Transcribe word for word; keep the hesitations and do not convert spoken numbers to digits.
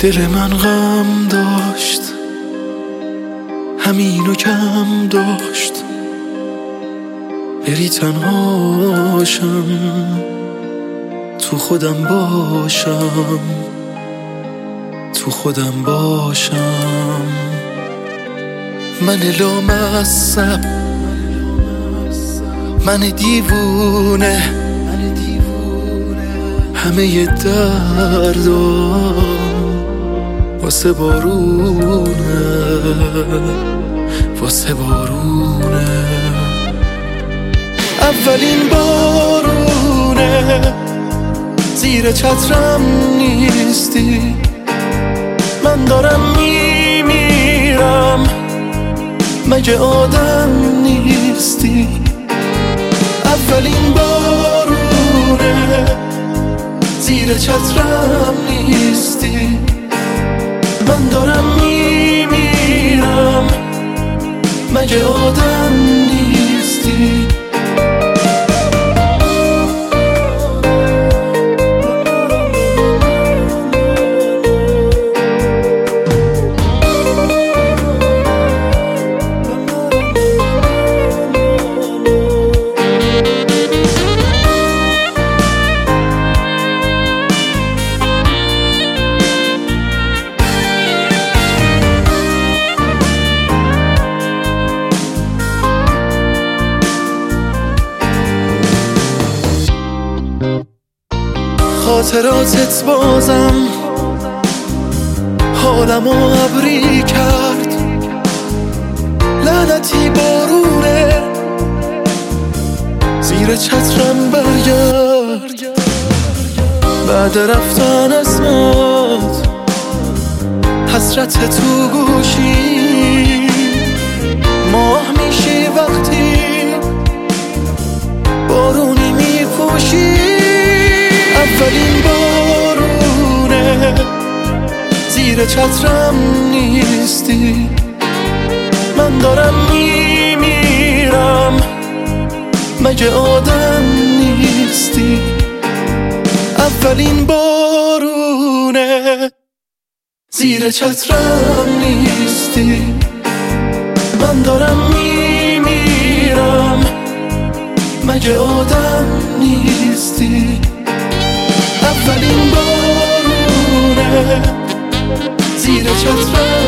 دل من غم داشت، همینو کم داشت، بری تنهاشم، تو خودم باشم، تو خودم باشم. من لامصب، من دیوونه، همه دردام واسه بارونه، واسه بارونه. اولین بارونه، زیر چترم نیستی، من دارم میمیرم، مگه آدم نیستی؟ اولین بارونه، زیر چترم نیستی، من دارم میمیرم، مگه آدم نیستی؟ خاطراتت بازم حالمو ابری کرد، لعنتی بارونه، زیر چترم برگرد. بعد رفتن اسمت، حسرت تو گوشی، ماه میشی وقتی بارونی میپوشی. اولین بارونه، زیر چترم نیستی، من دارم میمیرم، مگه آدم نیستی؟ اولین بارونه، زیر چترم نیستی، من دارم میمیرم، مگه آدم نیستی؟ اولین بارونه، زیر چترم